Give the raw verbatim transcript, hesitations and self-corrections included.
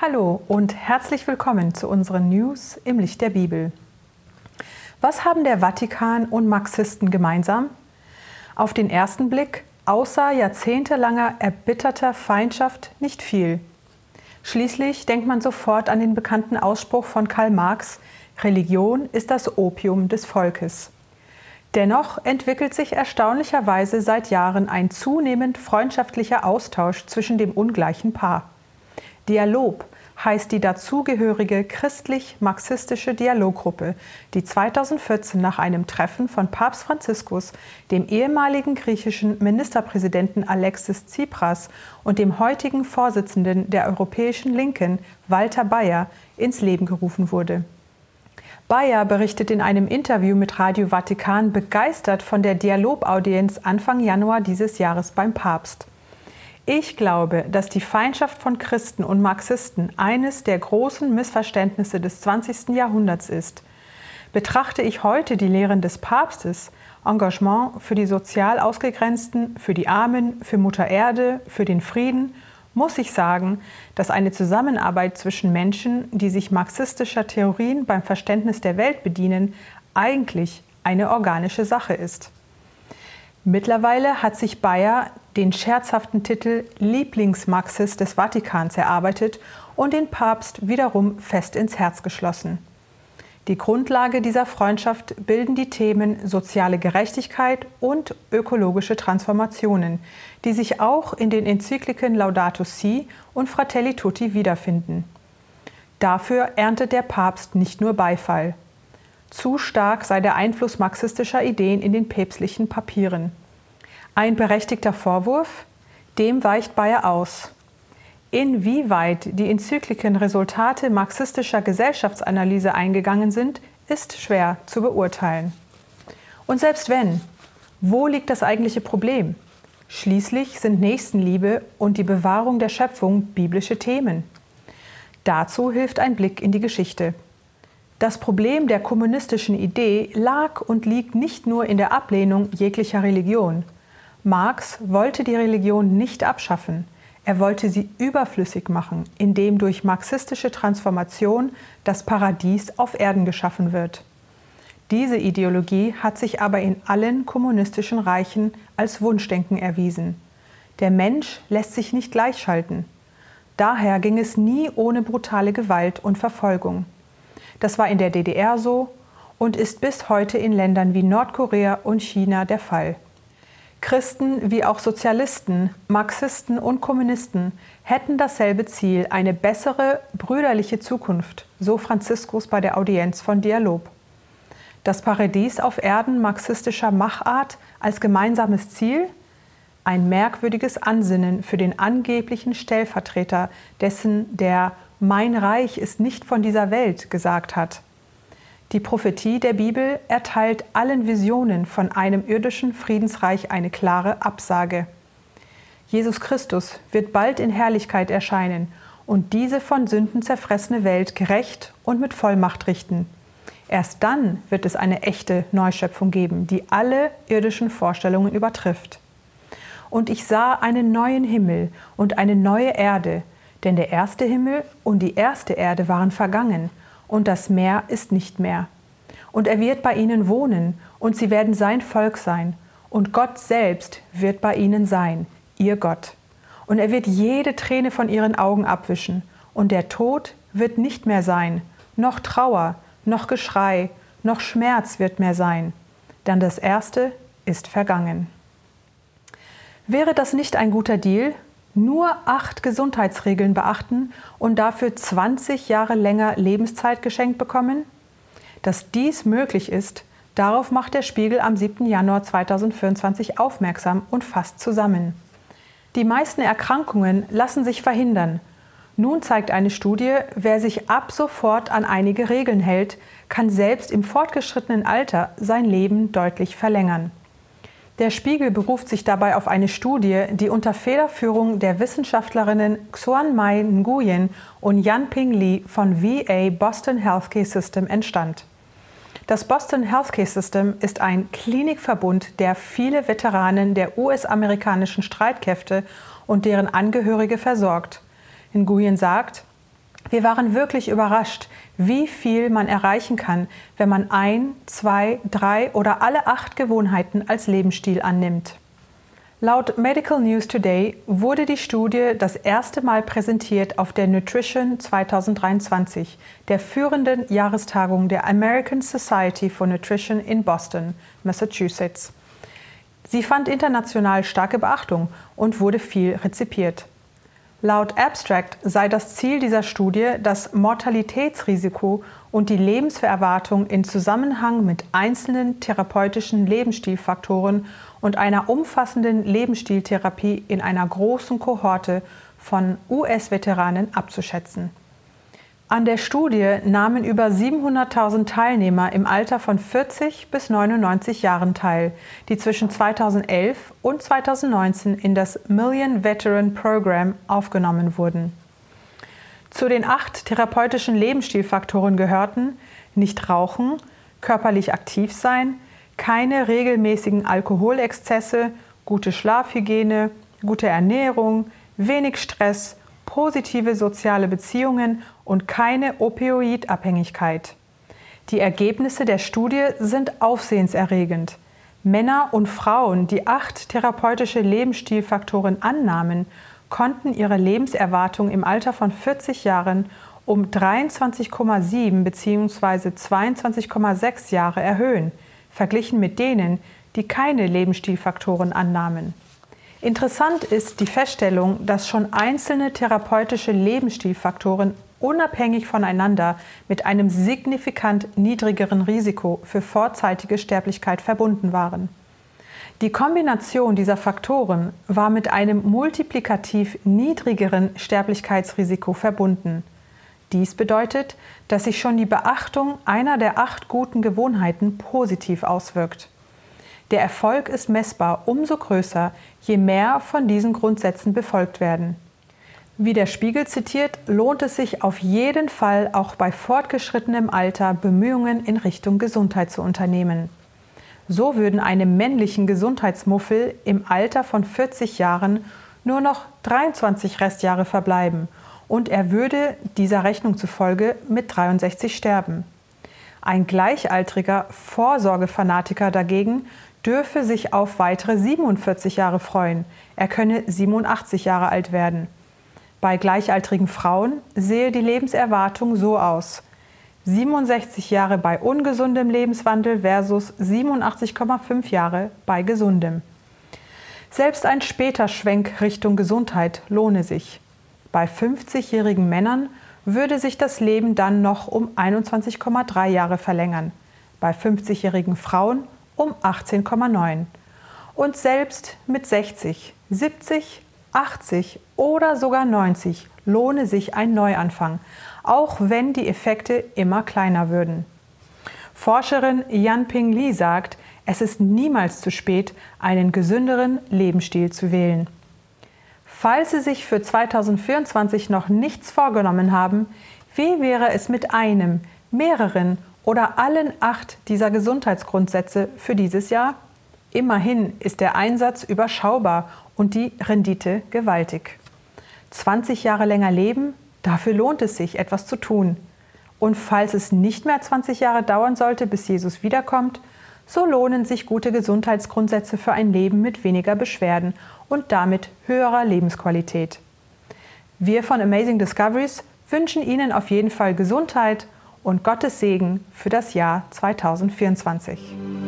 Hallo und herzlich willkommen zu unseren News im Licht der Bibel. Was haben der Vatikan und Marxisten gemeinsam? Auf den ersten Blick außer jahrzehntelanger erbitterter Feindschaft nicht viel. Schließlich denkt man sofort an den bekannten Ausspruch von Karl Marx: Religion ist das Opium des Volkes. Dennoch entwickelt sich erstaunlicherweise seit Jahren ein zunehmend freundschaftlicher Austausch zwischen dem ungleichen Paar. Dialog heißt die dazugehörige christlich-marxistische Dialoggruppe, die zweitausendvierzehn nach einem Treffen von Papst Franziskus, dem ehemaligen griechischen Ministerpräsidenten Alexis Tsipras und dem heutigen Vorsitzenden der Europäischen Linken, Walter Bayer, ins Leben gerufen wurde. Bayer berichtet in einem Interview mit Radio Vatikan begeistert von der Dialogaudienz Anfang Januar dieses Jahres beim Papst. Ich glaube, dass die Feindschaft von Christen und Marxisten eines der großen Missverständnisse des zwanzigsten Jahrhunderts ist. Betrachte ich heute die Lehren des Papstes, Engagement für die sozial Ausgegrenzten, für die Armen, für Mutter Erde, für den Frieden, muss ich sagen, dass eine Zusammenarbeit zwischen Menschen, die sich marxistischer Theorien beim Verständnis der Welt bedienen, eigentlich eine organische Sache ist. Mittlerweile hat sich Bayer den scherzhaften Titel Lieblingsmarxist des Vatikans erarbeitet und den Papst wiederum fest ins Herz geschlossen. Die Grundlage dieser Freundschaft bilden die Themen soziale Gerechtigkeit und ökologische Transformationen, die sich auch in den Enzykliken Laudato Si und Fratelli Tutti wiederfinden. Dafür erntet der Papst nicht nur Beifall. Zu stark sei der Einfluss marxistischer Ideen in den päpstlichen Papieren. Ein berechtigter Vorwurf? Dem weicht Bayer aus. Inwieweit die Enzykliken Resultate marxistischer Gesellschaftsanalyse eingegangen sind, ist schwer zu beurteilen. Und selbst wenn, wo liegt das eigentliche Problem? Schließlich sind Nächstenliebe und die Bewahrung der Schöpfung biblische Themen. Dazu hilft ein Blick in die Geschichte. Das Problem der kommunistischen Idee lag und liegt nicht nur in der Ablehnung jeglicher Religion. Marx wollte die Religion nicht abschaffen. Er wollte sie überflüssig machen, indem durch marxistische Transformation das Paradies auf Erden geschaffen wird. Diese Ideologie hat sich aber in allen kommunistischen Reichen als Wunschdenken erwiesen. Der Mensch lässt sich nicht gleichschalten. Daher ging es nie ohne brutale Gewalt und Verfolgung. Das war in der D D R so und ist bis heute in Ländern wie Nordkorea und China der Fall. Christen wie auch Sozialisten, Marxisten und Kommunisten hätten dasselbe Ziel, eine bessere, brüderliche Zukunft, so Franziskus bei der Audienz von Dialog. Das Paradies auf Erden marxistischer Machart als gemeinsames Ziel? Ein merkwürdiges Ansinnen für den angeblichen Stellvertreter dessen, der »Mein Reich ist nicht von dieser Welt« gesagt hat. Die Prophetie der Bibel erteilt allen Visionen von einem irdischen Friedensreich eine klare Absage. Jesus Christus wird bald in Herrlichkeit erscheinen und diese von Sünden zerfressene Welt gerecht und mit Vollmacht richten. Erst dann wird es eine echte Neuschöpfung geben, die alle irdischen Vorstellungen übertrifft. Und ich sah einen neuen Himmel und eine neue Erde, denn der erste Himmel und die erste Erde waren vergangen, und das Meer ist nicht mehr. Und er wird bei ihnen wohnen, und sie werden sein Volk sein, und Gott selbst wird bei ihnen sein, ihr Gott. Und er wird jede Träne von ihren Augen abwischen, und der Tod wird nicht mehr sein, noch Trauer, noch Geschrei, noch Schmerz wird mehr sein, denn das Erste ist vergangen. Wäre das nicht ein guter Deal? Nur acht Gesundheitsregeln beachten und dafür zwanzig Jahre länger Lebenszeit geschenkt bekommen? Dass dies möglich ist, darauf macht der Spiegel am siebten Januar zweitausendvierundzwanzig aufmerksam und fasst zusammen. Die meisten Erkrankungen lassen sich verhindern. Nun zeigt eine Studie, wer sich ab sofort an einige Regeln hält, kann selbst im fortgeschrittenen Alter sein Leben deutlich verlängern. Der Spiegel beruft sich dabei auf eine Studie, die unter Federführung der Wissenschaftlerinnen Xuanmai Nguyen und Yanping Li von V A Boston Healthcare System entstand. Das Boston Healthcare System ist ein Klinikverbund, der viele Veteranen der U S-amerikanischen Streitkräfte und deren Angehörige versorgt. Nguyen sagt, Wir waren wirklich überrascht, wie viel man erreichen kann, wenn man ein, zwei, drei oder alle acht Gewohnheiten als Lebensstil annimmt. Laut Medical News Today wurde die Studie das erste Mal präsentiert auf der Nutrition zwanzig dreiundzwanzig, der führenden Jahrestagung der American Society for Nutrition in Boston, Massachusetts. Sie fand international starke Beachtung und wurde viel rezipiert. Laut Abstract sei das Ziel dieser Studie, das Mortalitätsrisiko und die Lebenserwartung in Zusammenhang mit einzelnen therapeutischen Lebensstilfaktoren und einer umfassenden Lebensstiltherapie in einer großen Kohorte von U S-Veteranen abzuschätzen. An der Studie nahmen über siebenhunderttausend Teilnehmer im Alter von vierzig bis neunundneunzig Jahren teil, die zwischen zweitausendelf und zweitausendneunzehn in das Million Veteran Program aufgenommen wurden. Zu den acht therapeutischen Lebensstilfaktoren gehörten nicht rauchen, körperlich aktiv sein, keine regelmäßigen Alkoholexzesse, gute Schlafhygiene, gute Ernährung, wenig Stress, positive soziale Beziehungen und keine Opioidabhängigkeit. Die Ergebnisse der Studie sind aufsehenserregend. Männer und Frauen, die acht therapeutische Lebensstilfaktoren annahmen, konnten ihre Lebenserwartung im Alter von vierzig Jahren um dreiundzwanzig Komma sieben bzw. zweiundzwanzig Komma sechs Jahre erhöhen, verglichen mit denen, die keine Lebensstilfaktoren annahmen. Interessant ist die Feststellung, dass schon einzelne therapeutische Lebensstilfaktoren unabhängig voneinander mit einem signifikant niedrigeren Risiko für vorzeitige Sterblichkeit verbunden waren. Die Kombination dieser Faktoren war mit einem multiplikativ niedrigeren Sterblichkeitsrisiko verbunden. Dies bedeutet, dass sich schon die Beachtung einer der acht guten Gewohnheiten positiv auswirkt. Der Erfolg ist messbar umso größer, je mehr von diesen Grundsätzen befolgt werden. Wie der Spiegel zitiert, lohnt es sich auf jeden Fall auch bei fortgeschrittenem Alter Bemühungen in Richtung Gesundheit zu unternehmen. So würden einem männlichen Gesundheitsmuffel im Alter von vierzig Jahren nur noch dreiundzwanzig Restjahre verbleiben und er würde dieser Rechnung zufolge mit dreiundsechzig sterben. Ein gleichaltriger Vorsorgefanatiker dagegen dürfe sich auf weitere siebenundvierzig Jahre freuen. Er könne siebenundachtzig Jahre alt werden. Bei gleichaltrigen Frauen sehe die Lebenserwartung so aus: siebenundsechzig Jahre bei ungesundem Lebenswandel versus siebenundachtzig Komma fünf Jahre bei gesundem. Selbst ein später Schwenk Richtung Gesundheit lohne sich. Bei fünfzigjährigen Männern würde sich das Leben dann noch um einundzwanzig Komma drei Jahre verlängern, bei fünfzigjährigen Frauen um achtzehn Komma neun. Und selbst mit sechzig, siebzig, achtzig oder sogar neunzig lohne sich ein Neuanfang, auch wenn die Effekte immer kleiner würden. Forscherin Yan-Ping Li sagt, es ist niemals zu spät, einen gesünderen Lebensstil zu wählen. Falls Sie sich für zweitausendvierundzwanzig noch nichts vorgenommen haben, wie wäre es mit einem, mehreren oder allen acht dieser Gesundheitsgrundsätze für dieses Jahr? Immerhin ist der Einsatz überschaubar und die Rendite gewaltig. zwanzig Jahre länger leben, dafür lohnt es sich, etwas zu tun. Und falls es nicht mehr zwanzig Jahre dauern sollte, bis Jesus wiederkommt, so lohnen sich gute Gesundheitsgrundsätze für ein Leben mit weniger Beschwerden und damit höherer Lebensqualität. Wir von Amazing Discoveries wünschen Ihnen auf jeden Fall Gesundheit und Gottes Segen für das Jahr zweitausendvierundzwanzig.